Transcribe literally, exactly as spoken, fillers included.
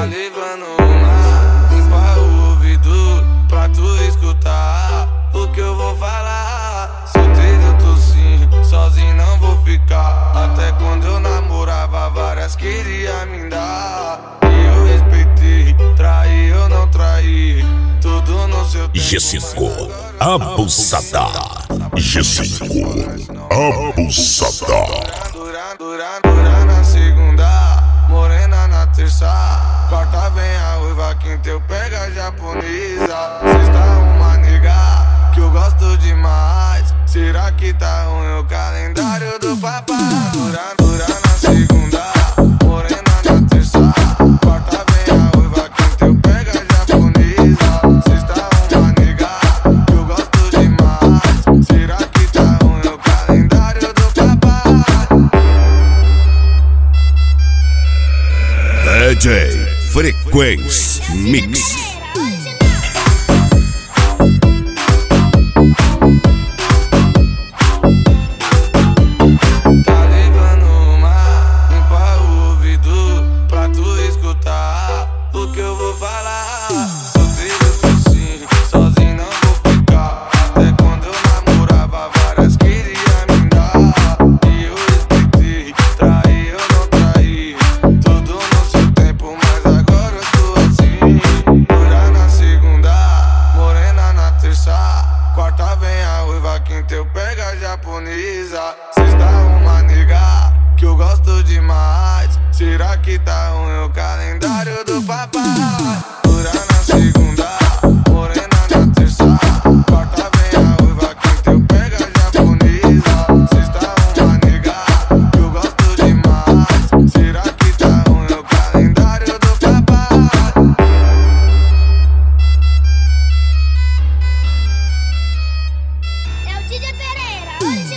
levando uma, limpa o ouvido pra tu escutar o que eu vou falar. Solteiro eu tô sim, sozinho não vou ficar. Até quando eu namorava várias queria me dar. E eu respeitei, traí eu não traí, tudo no seu tempo. G cinco Abusada. G cinco Abusada. Dura, dura, dura na segunda, morena na terça, quarta vem a uiva, quinta eu pego a japonesa. Sexta uma nega que eu gosto demais. Será que tá ruim o calendário do papai? Dura, dura na segunda, morena na terça, quarta vem a uiva, quinta eu pego a japonesa. Sexta uma nega que eu gosto demais. Será que tá ruim o calendário do papai? D J Frequency Mix. Tá levando uma, limpa o ouvido pra tu escutar o que eu vou falar. Solteiro eu tô sim, sozinho não vou ficar. Até quando eu namorava várias queria me dar. E eu respeitei, traí eu não traí, tudo no seu tempo, mas agora eu tô assim. Dura na segunda, morena na terça, quarta vem a uiva, quinta eu pego a japonesa. Sexta uma nega que eu gosto demais. Será que tá ruim o calendário do papai? Dura na segunda, morena na terça, quarta vem a uiva, quinta eu pego a japonesa. Sexta uma nega que eu gosto demais. Será que tá ruim o calendário do papai? É o D J Pereira, original.